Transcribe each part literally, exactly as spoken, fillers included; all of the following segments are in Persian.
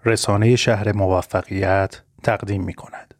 رسانه شهر موفقیت تقدیم می کند.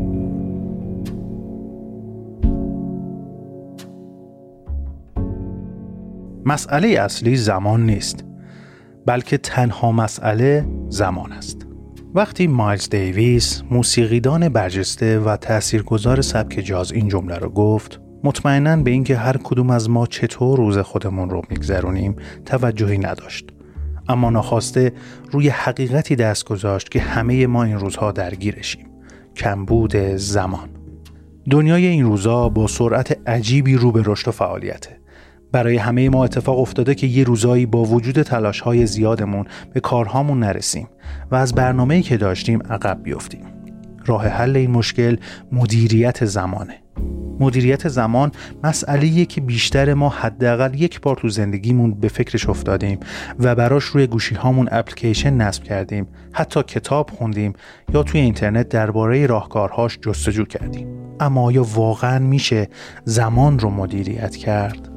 مسئله اصلی زمان نیست، بلکه تنها مسئله زمان است. وقتی مایلز دیویس، موسیقیدان برجسته و تاثیرگذار سبک جاز این جمله رو گفت، مطمئناً به اینکه هر کدوم از ما چطور روز خودمون رو میگذرونیم توجهی نداشت. اما ناخواسته روی حقیقتی دست گذاشت که همه ما این روزها درگیرشیم: کمبود زمان. دنیای این روزها با سرعت عجیبی رو به رشد و فعالیته. برای همه ما اتفاق افتاده که یه روزایی با وجود تلاش‌های زیادمون به کارهامون نرسیم و از برنامه‌ای که داشتیم عقب بیفتیم. راه حل این مشکل مدیریت زمانه. مدیریت زمان مسئله‌ایه که بیشتر ما حداقل یک بار تو زندگیمون به فکرش افتادیم و براش روی گوشی‌هامون اپلیکیشن نصب کردیم، حتی کتاب خوندیم یا توی اینترنت درباره راهکارهاش جستجو کردیم. اما آیا واقعاً میشه زمان رو مدیریت کرد؟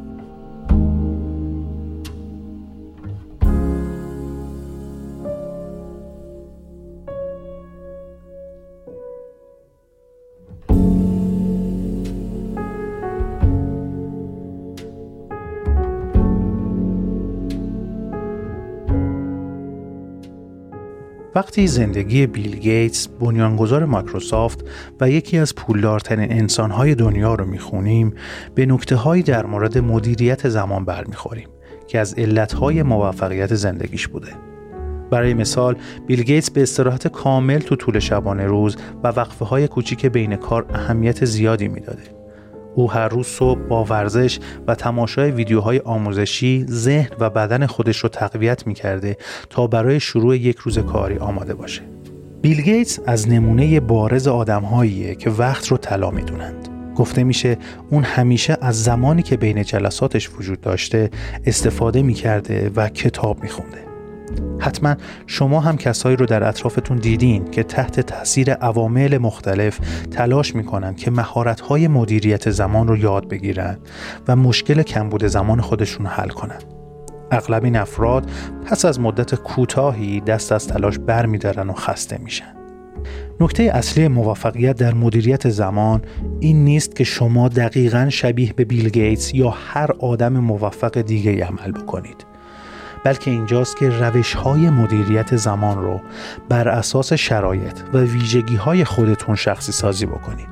وقتی زندگی بیل گیتس، بنیانگذار مایکروسافت و یکی از پولدارترین انسان‌های دنیا رو می‌خونیم، به نکته‌هایی در مورد مدیریت زمان برمی‌خوریم که از علت‌های موفقیت زندگیش بوده. برای مثال، بیل گیتس به استراحت کامل تو طول شبانه روز و وقفه‌های کوچیک بین کار اهمیت زیادی می‌داده. او هر روز صبح با ورزش و تماشای ویدیوهای آموزشی ذهن و بدن خودش رو تقویت می‌کرده تا برای شروع یک روز کاری آماده باشه. بیل گیتس از نمونه بارز آدم‌هاییه که وقت رو طلا می‌دونند. گفته میشه اون همیشه از زمانی که بین جلساتش وجود داشته استفاده می‌کرده و کتاب می‌خونده. حتما شما هم کسایی رو در اطرافتون دیدین که تحت تاثیر عوامل مختلف تلاش میکنن که مهارت‌های مدیریت زمان رو یاد بگیرن و مشکل کمبود زمان خودشون رو حل کنن. اغلب این افراد پس از مدت کوتاهی دست از تلاش برمی‌دارن و خسته میشن. نکته اصلی موفقیت در مدیریت زمان این نیست که شما دقیقاً شبیه به بیل گیتس یا هر آدم موفق دیگه‌ای عمل بکنید، بلکه اینجاست که روش‌های مدیریت زمان رو بر اساس شرایط و ویژگی‌های خودتون شخصی سازی بکنید.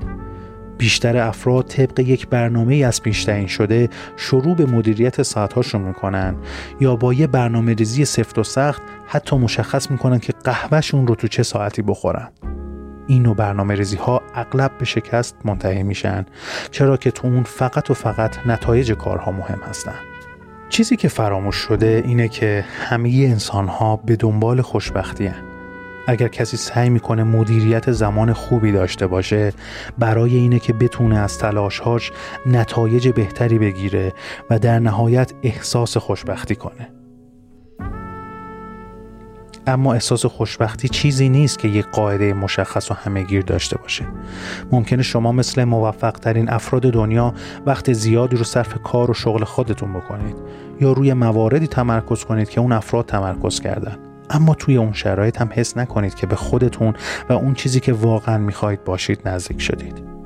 بیشتر افراد طبق یک برنامه‌ای از پیش تعیین شده شروع به مدیریت ساعت‌هاشون می‌کنن یا با یه برنامه‌ریزی سفت و سخت حتی مشخص می‌کنن که قهوه‌شون رو تو چه ساعتی بخورن. این نوع برنامه‌ریزی‌ها اغلب به شکست منتهی میشن، چرا که تو اون فقط و فقط نتایج کارها مهم هستن. چیزی که فراموش شده اینه که همه انسان‌ها به دنبال خوشبختی هستند. اگر کسی سعی میکنه مدیریت زمان خوبی داشته باشه، برای اینه که بتونه از تلاش‌هاش نتایج بهتری بگیره و در نهایت احساس خوشبختی کنه. اما احساس خوشبختی چیزی نیست که یک قاعده مشخص و همه‌گیر داشته باشه. ممکنه شما مثل موفق ترین افراد دنیا وقت زیادی رو صرف کار و شغل خودتون بکنید یا روی مواردی تمرکز کنید که اون افراد تمرکز کردن، اما توی اون شرایط هم حس نکنید که به خودتون و اون چیزی که واقعا میخواید باشید نزدیک شدید.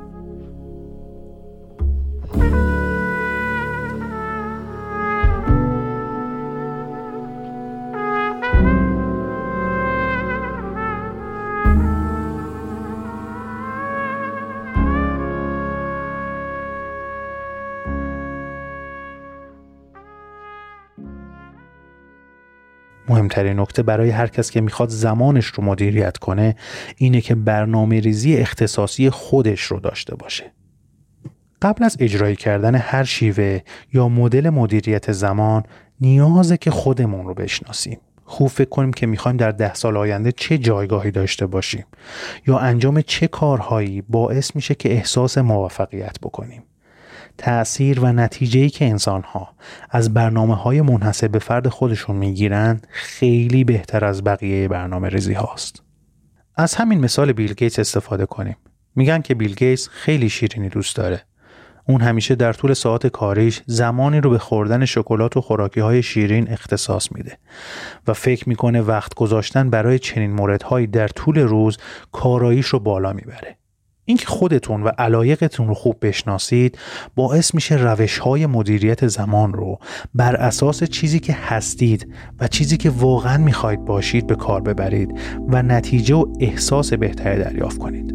مهمترین نکته برای هر کس که میخواد زمانش رو مدیریت کنه اینه که برنامه ریزی اختصاصی خودش رو داشته باشه. قبل از اجرای کردن هر شیوه یا مدل مدیریت زمان نیازه که خودمون رو بشناسیم. خوب فکر کنیم که میخوایم در ده سال آینده چه جایگاهی داشته باشیم یا انجام چه کارهایی باعث میشه که احساس موفقیت بکنیم. تأثیر و نتیجه‌ای که انسان‌ها از برنامه‌های منحصر به فرد خودشون میگیرن خیلی بهتر از بقیه برنامه‌ریزی هاست. از همین مثال بیل گیتس استفاده کنیم. میگن که بیل گیتس خیلی شیرینی دوست داره، اون همیشه در طول ساعات کاریش زمانی رو به خوردن شکلات و خوراکی‌های شیرین اختصاص میده و فکر میکنه وقت گذاشتن برای چنین موردهایی در طول روز کاراییش رو بالا میبره. اینکه خودتون و علایقتون رو خوب بشناسید باعث میشه روش‌های مدیریت زمان رو بر اساس چیزی که هستید و چیزی که واقعاً میخواید باشید به کار ببرید و نتیجه و احساس بهتری دریافت کنید.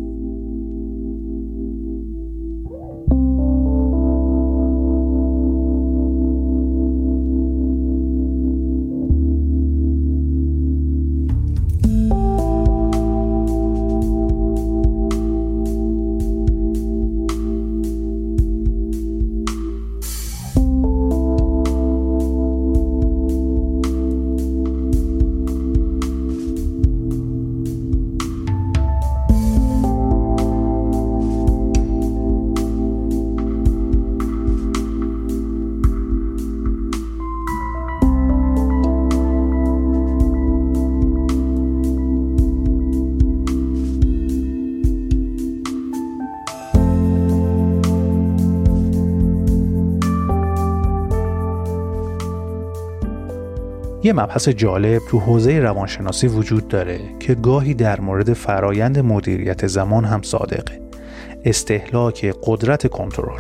یه مبحث جالب تو حوزه روانشناسی وجود داره که گاهی در مورد فرایند مدیریت زمان هم صادقه: استهلاک قدرت کنترل.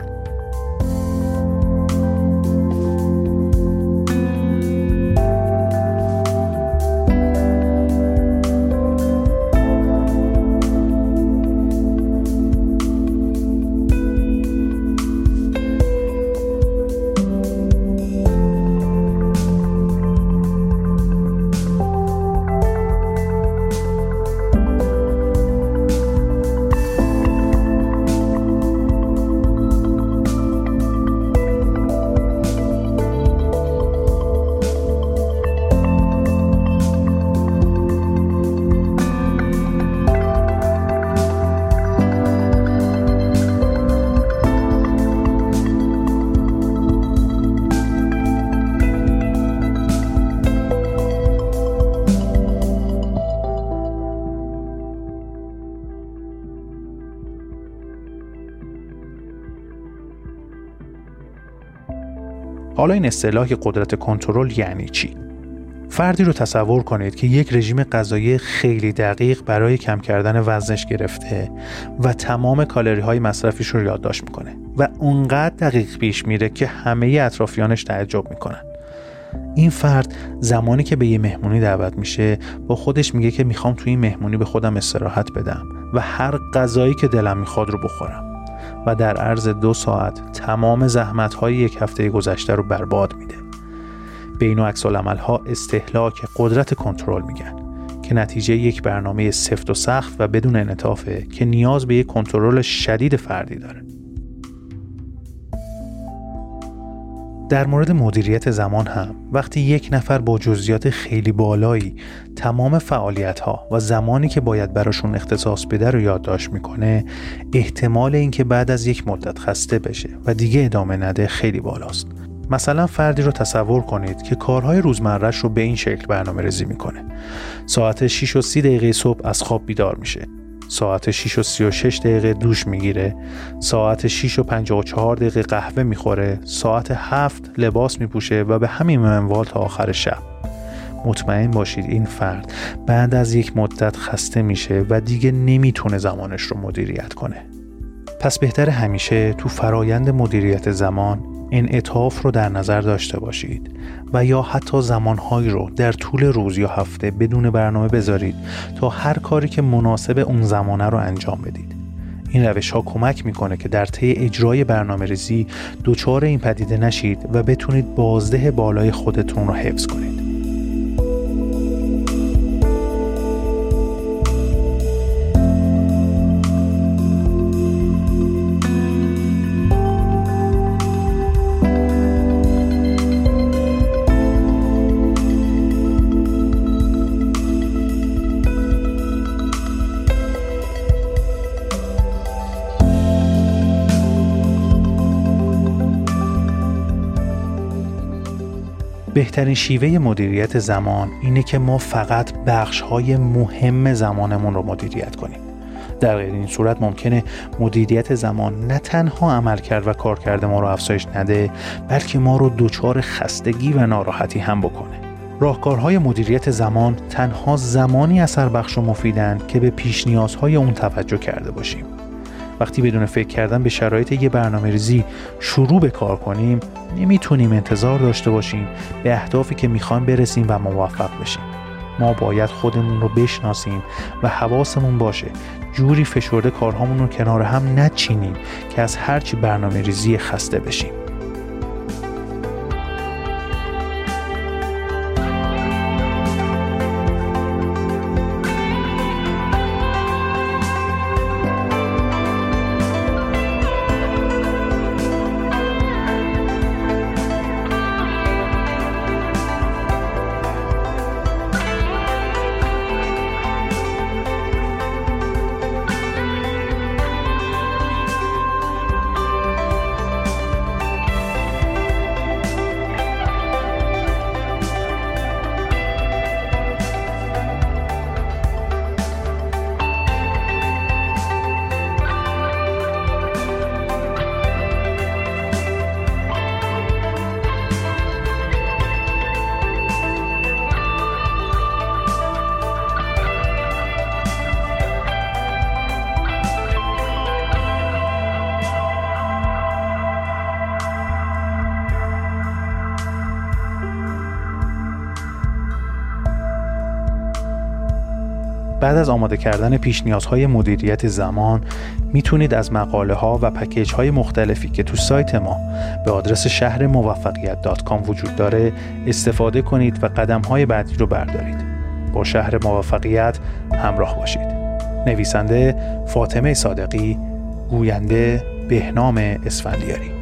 حالا این اصطلاح قدرت کنترل یعنی چی؟ فردی رو تصور کنید که یک رژیم غذایی خیلی دقیق برای کم کردن وزنش گرفته و تمام کالری های مصرفیش رو یادداشت میکنه و اونقدر دقیق پیش میره که همه اطرافیانش تعجب میکنن. این فرد زمانی که به یه مهمونی دعوت میشه با خودش میگه که میخوام توی این مهمونی به خودم استراحت بدم و هر غذایی که دلم میخواد رو بخورم و در عرض دو ساعت تمام زحمت‌های یک هفته گذشته رو برباد میده. به این و عکس العمل‌ها استهلاک قدرت کنترل میگن که نتیجه یک برنامه سفت و سخت و بدون انعطافه که نیاز به یک کنترل شدید فردی داره. در مورد مدیریت زمان هم وقتی یک نفر با جزئیات خیلی بالایی تمام فعالیت‌ها و زمانی که باید براشون اختصاص بده رو یادداشت میکنه، احتمال اینکه بعد از یک مدت خسته بشه و دیگه ادامه نده خیلی بالاست. مثلا فردی رو تصور کنید که کارهای روزمره‌اش رو به این شکل برنامه ریزی میکنه: ساعت شش و سی دقیقه صبح از خواب بیدار میشه، ساعت شش و سی و شش دقیقه دوش میگیره، ساعت شش و پنجاه و چهار دقیقه قهوه میخوره، ساعت هفت لباس میپوشه و به همین منوال تا آخر شب. مطمئن باشید این فرد بعد از یک مدت خسته میشه و دیگه نمیتونه زمانش رو مدیریت کنه. پس بهتره همیشه تو فرایند مدیریت زمان انعطاف رو در نظر داشته باشید و یا حتی زمانهایی رو در طول روز یا هفته بدون برنامه بذارید تا هر کاری که مناسب اون زمانه رو انجام بدید. این روش ها کمک میکنه که در طی اجرای برنامه ریزی دچار این پدیده نشید و بتونید بازده بالای خودتون رو حفظ کنید. بهترین شیوه مدیریت زمان اینه که ما فقط بخش‌های مهم زمانمون رو مدیریت کنیم در غیر این صورت ممکنه مدیریت زمان نه تنها عملکرد و کارکرد ما رو افزایش نده، بلکه ما رو دچار خستگی و ناراحتی هم بکنه. راهکارهای مدیریت زمان تنها زمانی اثر بخش و مفیدن که به پیش نیازهای اون توجه کرده باشیم. وقتی بدون فکر کردن به شرایط یه برنامه‌ریزی شروع به کار کنیم، نمیتونیم انتظار داشته باشیم به اهدافی که میخوایم برسیم و موفق بشیم. ما باید خودمون رو بشناسیم و حواسمون باشه جوری فشرده کارهامون رو کنار هم نچینیم که از هرچی برنامه‌ریزی خسته بشیم. بعد از آماده کردن پیش نیازهای مدیریت زمان، میتونید از مقاله ها و پکیج های مختلفی که تو سایت ما به آدرس شهر موفقیت دات کام وجود داره استفاده کنید و قدم های بعدی رو بردارید. با شهر موفقیت همراه باشید. نویسنده فاطمه صادقی، گوینده بهنام اسفندیاری.